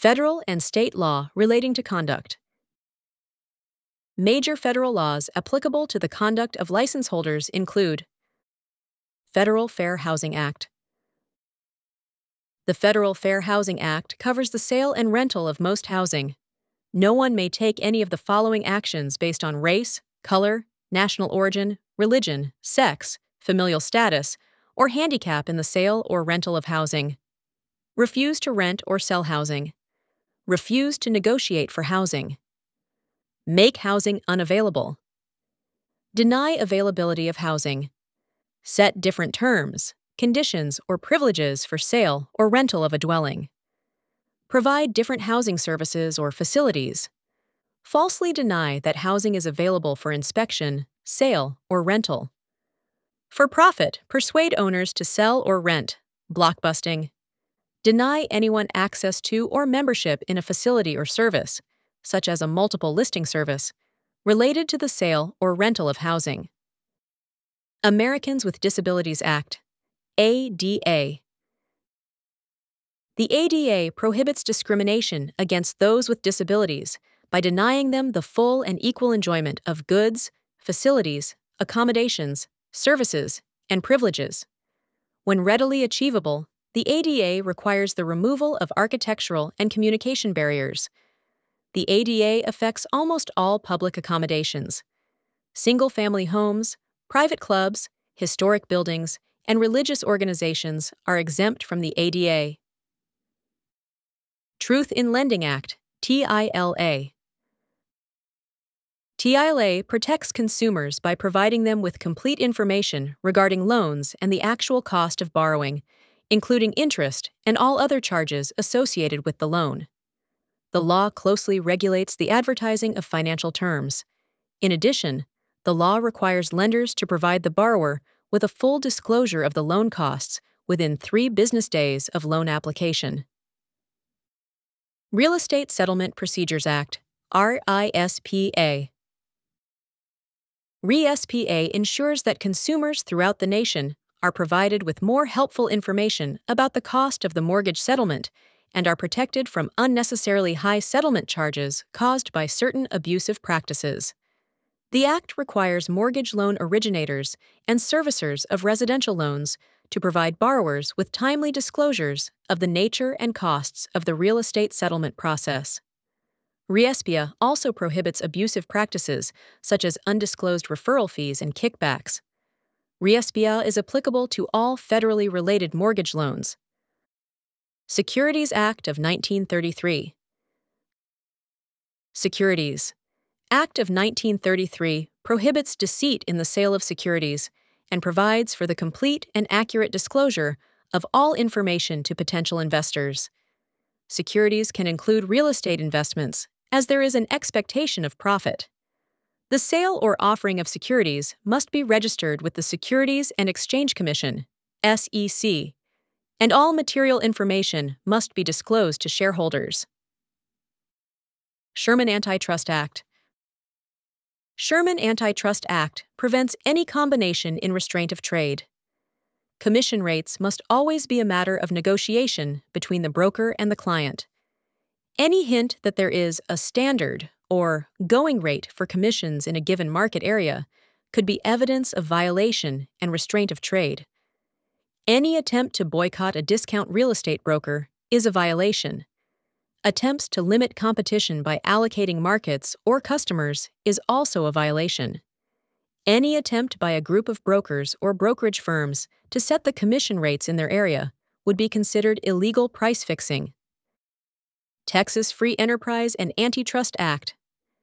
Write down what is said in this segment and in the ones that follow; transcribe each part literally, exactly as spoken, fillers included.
Federal and state law relating to conduct. Major federal laws applicable to the conduct of license holders include Federal Fair Housing Act. The Federal Fair Housing Act covers the sale and rental of most housing. No one may take any of the following actions based on race, color, national origin, religion, sex, familial status, or handicap in the sale or rental of housing. Refuse to rent or sell housing. Refuse to negotiate for housing. Make housing unavailable. Deny availability of housing. Set different terms, conditions, or privileges for sale or rental of a dwelling. Provide different housing services or facilities. Falsely deny that housing is available for inspection, sale, or rental. For profit, persuade owners to sell or rent, blockbusting. Deny anyone access to or membership in a facility or service, such as a multiple listing service, related to the sale or rental of housing. Americans with Disabilities Act, A D A. The A D A prohibits discrimination against those with disabilities by denying them the full and equal enjoyment of goods, facilities, accommodations, services, and privileges. When readily achievable, the A D A requires the removal of architectural and communication barriers. The A D A affects almost all public accommodations. Single-family homes, private clubs, historic buildings, and religious organizations are exempt from the A D A. Truth in Lending Act, T I L A. T I L A protects consumers by providing them with complete information regarding loans and the actual cost of borrowing, including interest and all other charges associated with the loan. The law closely regulates the advertising of financial terms. In addition, the law requires lenders to provide the borrower with a full disclosure of the loan costs within three business days of loan application. Real Estate Settlement Procedures Act, R I S P A. R I S P A ensures that consumers throughout the nation are provided with more helpful information about the cost of the mortgage settlement and are protected from unnecessarily high settlement charges caused by certain abusive practices. The Act requires mortgage loan originators and servicers of residential loans to provide borrowers with timely disclosures of the nature and costs of the real estate settlement process. R I S P A also prohibits abusive practices such as undisclosed referral fees and kickbacks. R I S P A is applicable to all federally related mortgage loans. Securities Act of nineteen thirty-three. Securities Act of nineteen thirty-three prohibits deceit in the sale of securities and provides for the complete and accurate disclosure of all information to potential investors. Securities can include real estate investments, as there is an expectation of profit. The sale or offering of securities must be registered with the Securities and Exchange Commission, S E C, and all material information must be disclosed to shareholders. Sherman Antitrust Act. Sherman Antitrust Act prevents any combination in restraint of trade. Commission rates must always be a matter of negotiation between the broker and the client. Any hint that there is a standard or going rate for commissions in a given market area could be evidence of violation and restraint of trade. Any attempt to boycott a discount real estate broker is a violation. Attempts to limit competition by allocating markets or customers is also a violation. Any attempt by a group of brokers or brokerage firms to set the commission rates in their area would be considered illegal price fixing. Texas Free Enterprise and Antitrust Act.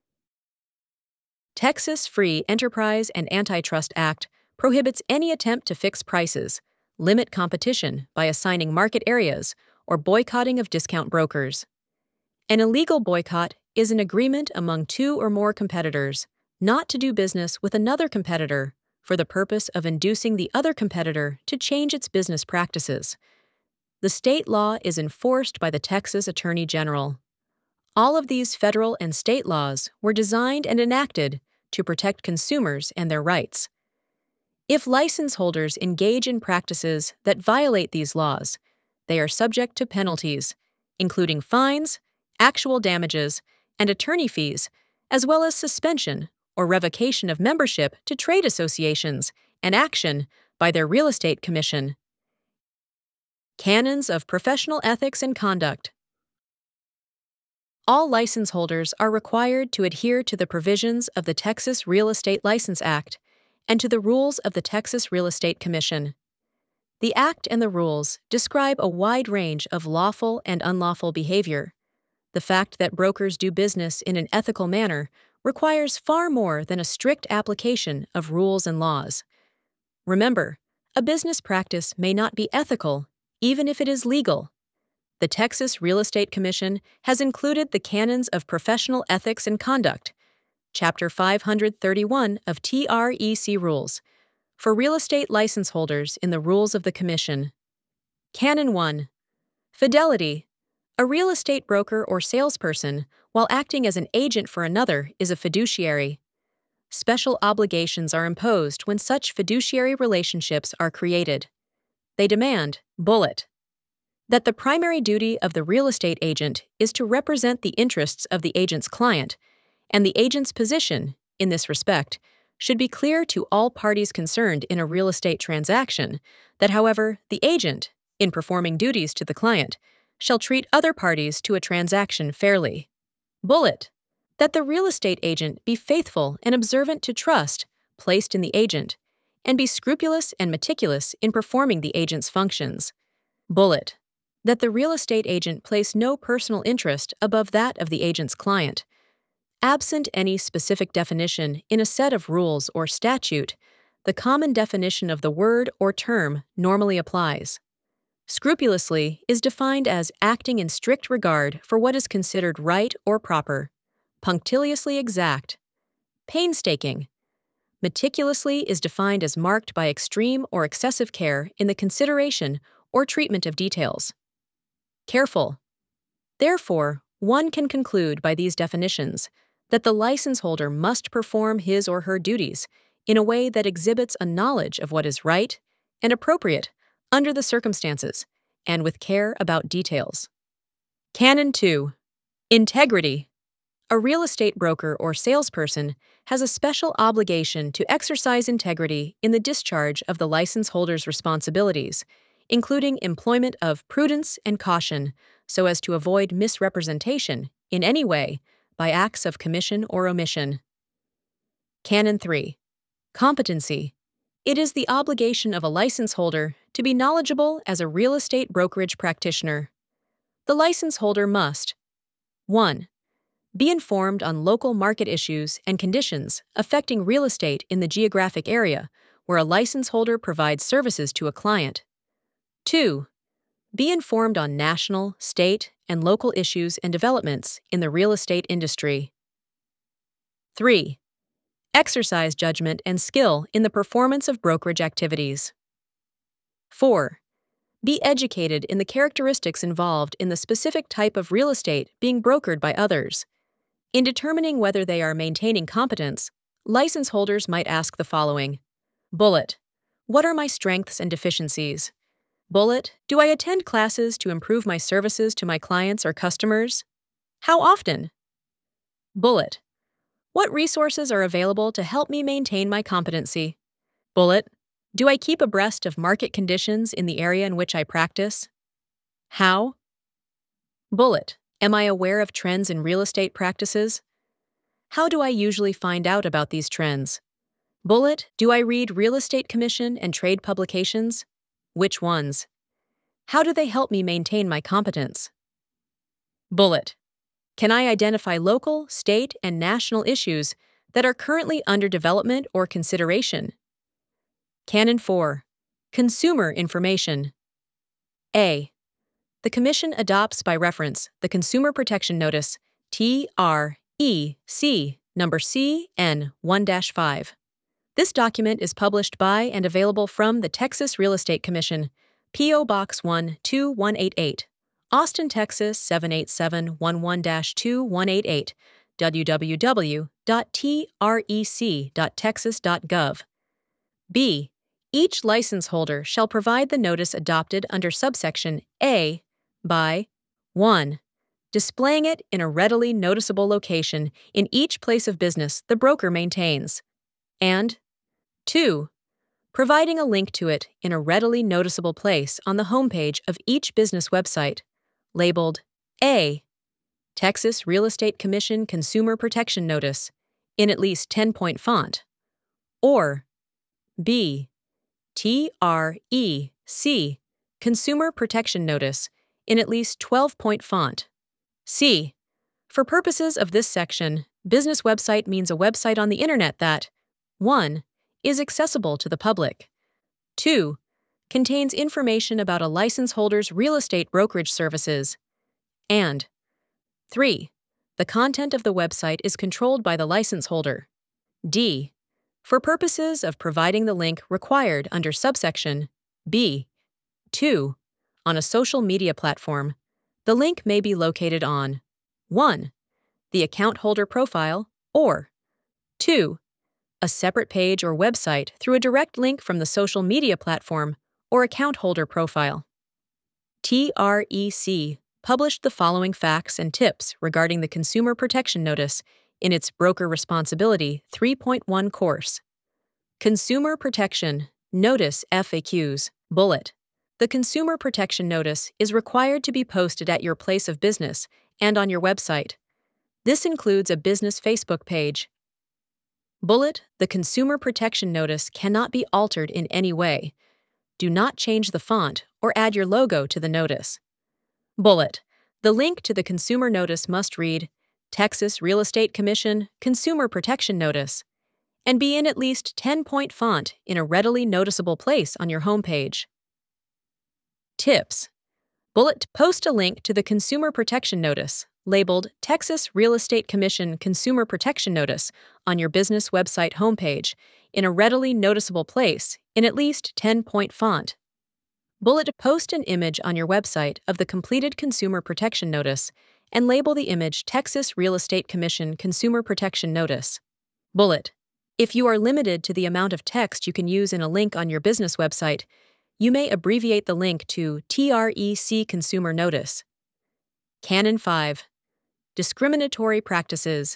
Texas Free Enterprise and Antitrust Act prohibits any attempt to fix prices, limit competition by assigning market areas, or boycotting of discount brokers. An illegal boycott is an agreement among two or more competitors not to do business with another competitor for the purpose of inducing the other competitor to change its business practices. The state law is enforced by the Texas Attorney General. All of these federal and state laws were designed and enacted to protect consumers and their rights. If license holders engage in practices that violate these laws, they are subject to penalties, including fines actual damages, and attorney fees, as well as suspension or revocation of membership to trade associations and action by their real estate commission. Canons of professional ethics and conduct. All license holders are required to adhere to the provisions of the Texas Real Estate License Act and to the rules of the Texas Real Estate Commission. The Act and the rules describe a wide range of lawful and unlawful behavior. The fact that brokers do business in an ethical manner requires far more than a strict application of rules and laws. Remember, a business practice may not be ethical, even if it is legal. The Texas Real Estate Commission has included the Canons of Professional Ethics and Conduct, Chapter five hundred thirty-one of T R E C Rules, for real estate license holders in the Rules of the Commission. Canon one. Fidelity. A real estate broker or salesperson, while acting as an agent for another, is a fiduciary. Special obligations are imposed when such fiduciary relationships are created. They demand, bullet, that the primary duty of the real estate agent is to represent the interests of the agent's client, and the agent's position, in this respect, should be clear to all parties concerned in a real estate transaction, that, however, the agent, in performing duties to the client, shall treat other parties to a transaction fairly. Bullet, that the real estate agent be faithful and observant to trust placed in the agent, and be scrupulous and meticulous in performing the agent's functions. Bullet, that the real estate agent place no personal interest above that of the agent's client. Absent any specific definition in a set of rules or statute, the common definition of the word or term normally applies. Scrupulously is defined as acting in strict regard for what is considered right or proper, punctiliously exact. Painstaking. Meticulously is defined as marked by extreme or excessive care in the consideration or treatment of details. Careful. Therefore, one can conclude by these definitions that the license holder must perform his or her duties in a way that exhibits a knowledge of what is right and appropriate under the circumstances, and with care about details. Canon two. Integrity. A real estate broker or salesperson has a special obligation to exercise integrity in the discharge of the license holder's responsibilities, including employment of prudence and caution so as to avoid misrepresentation in any way by acts of commission or omission. Canon three. Competency. It is the obligation of a license holder to be knowledgeable as a real estate brokerage practitioner. The license holder must: one. Be informed on local market issues and conditions affecting real estate in the geographic area where a license holder provides services to a client. two. Be informed on national, state, and local issues and developments in the real estate industry. three. Exercise judgment and skill in the performance of brokerage activities. four. Be educated in the characteristics involved in the specific type of real estate being brokered by others. In determining whether they are maintaining competence, license holders might ask the following. Bullet. What are my strengths and deficiencies? Bullet. Do I attend classes to improve my services to my clients or customers? How often? Bullet. What resources are available to help me maintain my competency? Bullet. Do I keep abreast of market conditions in the area in which I practice? How? Bullet. Am I aware of trends in real estate practices? How do I usually find out about these trends? Bullet. Do I read real estate commission and trade publications? Which ones? How do they help me maintain my competence? Bullet. Can I identify local, state, and national issues that are currently under development or consideration? Canon four. Consumer information. A. The Commission adopts by reference the Consumer Protection Notice T R E C number C N one dash five. This document is published by and available from the Texas Real Estate Commission, P O Box one two one eight eight, Austin, Texas seven eight seven one one dash two one eight eight, w w w dot t r e c dot texas dot gov. B. Each license holder shall provide the notice adopted under subsection A by one. displaying it in a readily noticeable location in each place of business the broker maintains. And two. Providing a link to it in a readily noticeable place on the homepage of each business website, labeled A. Texas Real Estate Commission Consumer Protection Notice, in at least ten-point font, or B. T R E C Consumer Protection Notice, in at least twelve-point font. C. For purposes of this section, business website means a website on the internet that one. Is accessible to the public. two. Contains information about a license holder's real estate brokerage services. And three. The content of the website is controlled by the license holder. D. For purposes of providing the link required under subsection B. two. On a social media platform, the link may be located on one. The account holder profile, or two. A separate page or website through a direct link from the social media platform or account holder profile. T R E C published the following facts and tips regarding the Consumer Protection Notice in its Broker Responsibility three point one course. Consumer Protection Notice F A Qs. Bullet. The Consumer Protection Notice is required to be posted at your place of business and on your website. This includes a business Facebook page. Bullet. The Consumer Protection Notice cannot be altered in any way. Do not change the font or add your logo to the notice. Bullet. The link to the consumer notice must read Texas Real Estate Commission Consumer Protection Notice and be in at least ten-point font in a readily noticeable place on your homepage. Tips. Bullet. Post a link to the Consumer Protection Notice labeled Texas Real Estate Commission Consumer Protection Notice on your business website homepage in a readily noticeable place in at least ten-point font. Bullet. Post an image on your website of the completed Consumer Protection Notice and label the image Texas Real Estate Commission Consumer Protection Notice. Bullet. If you are limited to the amount of text you can use in a link on your business website, you may abbreviate the link to T R E C Consumer Notice. Canon five. Discriminatory practices.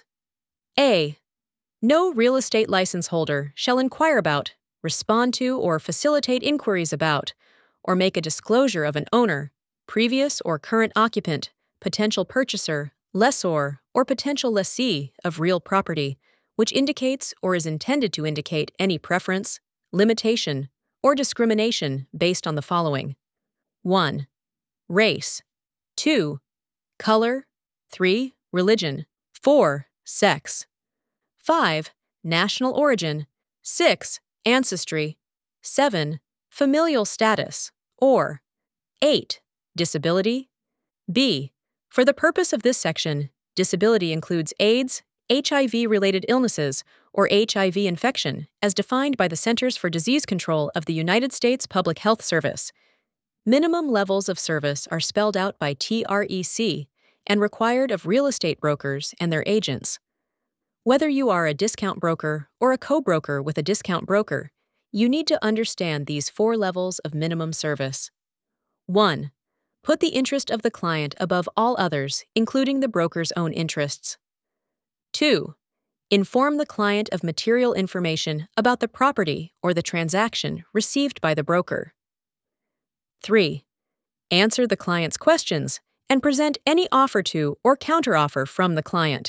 A. No real estate license holder shall inquire about, respond to, or facilitate inquiries about, or make a disclosure of an owner, previous or current occupant, potential purchaser, lessor, or potential lessee of real property, which indicates or is intended to indicate any preference, limitation, or discrimination based on the following: one. Race. two. Color. three. Religion. four. Sex. five. National origin. six. Ancestry. seven. Familial status. Or eight. Disability. B. For the purpose of this section, disability includes AIDS, H I V-related illnesses, or H I V infection, as defined by the Centers for Disease Control of the United States Public Health Service. Minimum levels of service are spelled out by T R E C and required of real estate brokers and their agents. Whether you are a discount broker or a co-broker with a discount broker, you need to understand these four levels of minimum service. one. Put the interest of the client above all others, including the broker's own interests. two. Inform the client of material information about the property or the transaction received by the broker. three. Answer the client's questions and present any offer to or counteroffer from the client.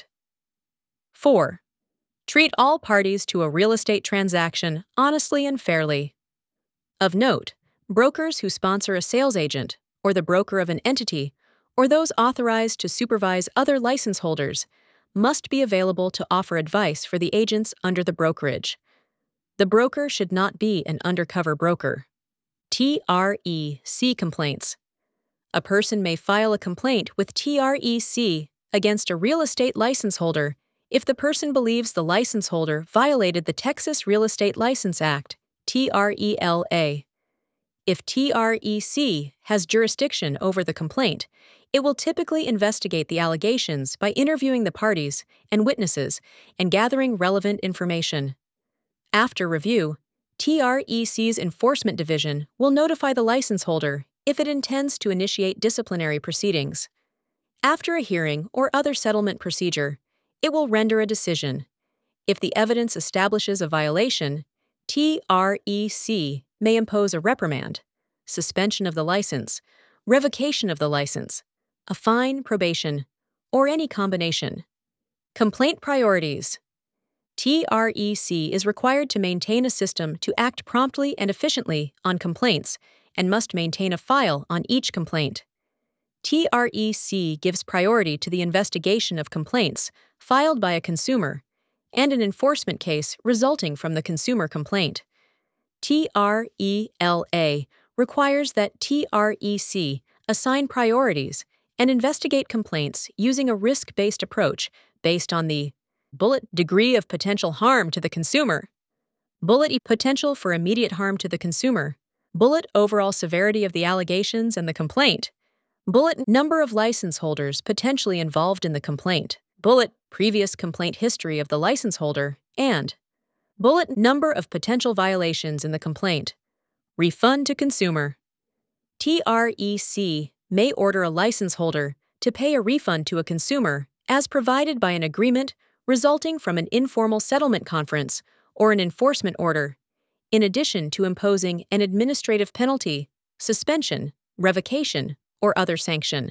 four. Treat all parties to a real estate transaction honestly and fairly. Of note, brokers who sponsor a sales agent, or the broker of an entity, or those authorized to supervise other license holders, must be available to offer advice for the agents under the brokerage. The broker should not be an undercover broker. T R E C complaints. A person may file a complaint with T R E C against a real estate license holder if the person believes the license holder violated the Texas Real Estate License Act, T R E L A. If T R E C has jurisdiction over the complaint, it will typically investigate the allegations by interviewing the parties and witnesses and gathering relevant information. After review, T R E C's Enforcement Division will notify the license holder if it intends to initiate disciplinary proceedings. After a hearing or other settlement procedure, it will render a decision. If the evidence establishes a violation, T R E C may impose a reprimand, suspension of the license, revocation of the license, a fine, probation, or any combination. Complaint priorities. T R E C is required to maintain a system to act promptly and efficiently on complaints and must maintain a file on each complaint. T R E C gives priority to the investigation of complaints filed by a consumer and an enforcement case resulting from the consumer complaint. T R E L A requires that T R E C assign priorities and investigate complaints using a risk-based approach based on the bullet degree of potential harm to the consumer, bullet e potential for immediate harm to the consumer, bullet overall severity of the allegations and the complaint, bullet number of license holders potentially involved in the complaint, bullet previous complaint history of the license holder, and bullet number of potential violations in the complaint. Refund to consumer. T R E C may order a license holder to pay a refund to a consumer as provided by an agreement resulting from an informal settlement conference or an enforcement order, in addition to imposing an administrative penalty, suspension, revocation, or other sanction.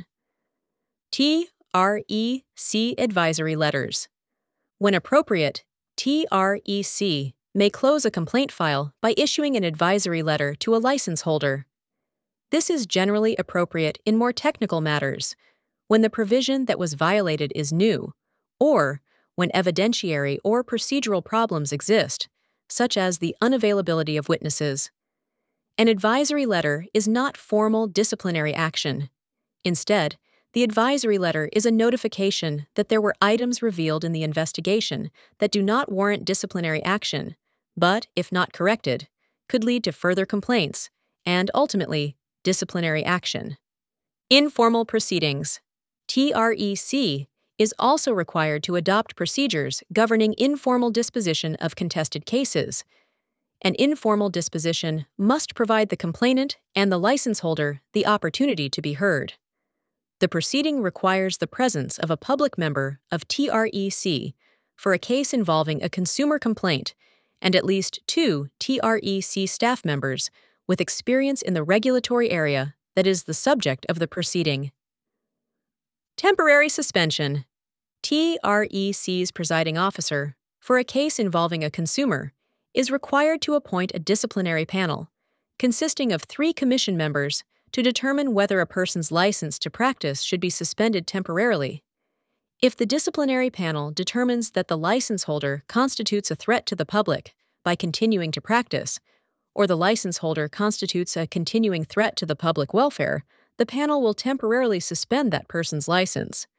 T R E C advisory letters. When appropriate, T R E C may close a complaint file by issuing an advisory letter to a license holder. This is generally appropriate in more technical matters, when the provision that was violated is new, or when evidentiary or procedural problems exist, such as the unavailability of witnesses. An advisory letter is not formal disciplinary action. Instead, the advisory letter is a notification that there were items revealed in the investigation that do not warrant disciplinary action, but, if not corrected, could lead to further complaints and, ultimately, disciplinary action. Informal proceedings. T R E C is also required to adopt procedures governing informal disposition of contested cases. An informal disposition must provide the complainant and the license holder the opportunity to be heard. The proceeding requires the presence of a public member of T R E C for a case involving a consumer complaint and at least two T R E C staff members with experience in the regulatory area that is the subject of the proceeding. Temporary suspension. T R E C's presiding officer, for a case involving a consumer, is required to appoint a disciplinary panel, consisting of three commission members, to determine whether a person's license to practice should be suspended temporarily. If the disciplinary panel determines that the license holder constitutes a threat to the public by continuing to practice, or the license holder constitutes a continuing threat to the public welfare, the panel will temporarily suspend that person's license.